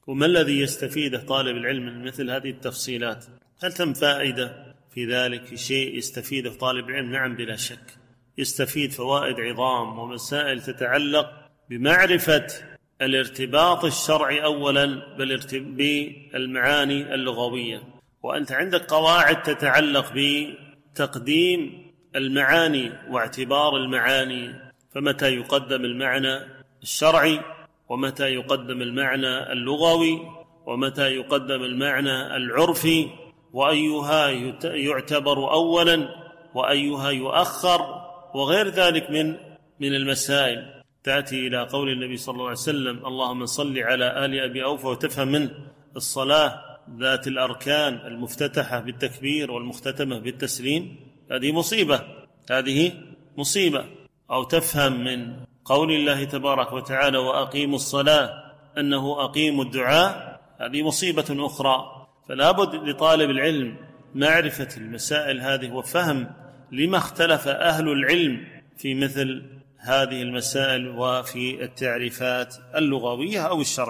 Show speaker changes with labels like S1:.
S1: وما الذي يستفيده طالب العلم من مثل هذه التفصيلات؟ هل تم فائدة في ذلك، في شيء يستفيده طالب العلم؟ نعم بلا شك، يستفيد فوائد عظام ومسائل تتعلق بمعرفة الارتباط الشرعي أولا بالمعاني اللغوية. وأنت عندك قواعد تتعلق بتقديم المعاني واعتبار المعاني، فمتى يقدم المعنى الشرعي، ومتى يقدم المعنى اللغوي، ومتى يقدم المعنى العرفي، وأيها يعتبر أولا وأيها يؤخر، وغير ذلك من المسائل. تأتي إلى قول النبي صلى الله عليه وسلم: اللهم صل على آل أبي أوفى، وتفهم منه الصلاة ذات الأركان المفتتحة بالتكبير والمختتمة بالتسليم، هذه مصيبة. أو تفهم من قول الله تبارك وتعالى: وأقيموا الصلاة أنه أقيموا الدعاء، هذه مصيبة أخرى. فلا بد لطالب العلم معرفة المسائل هذه وفهم لما اختلف أهل العلم في مثل هذه المسائل وفي التعريفات اللغوية أو الشرعية.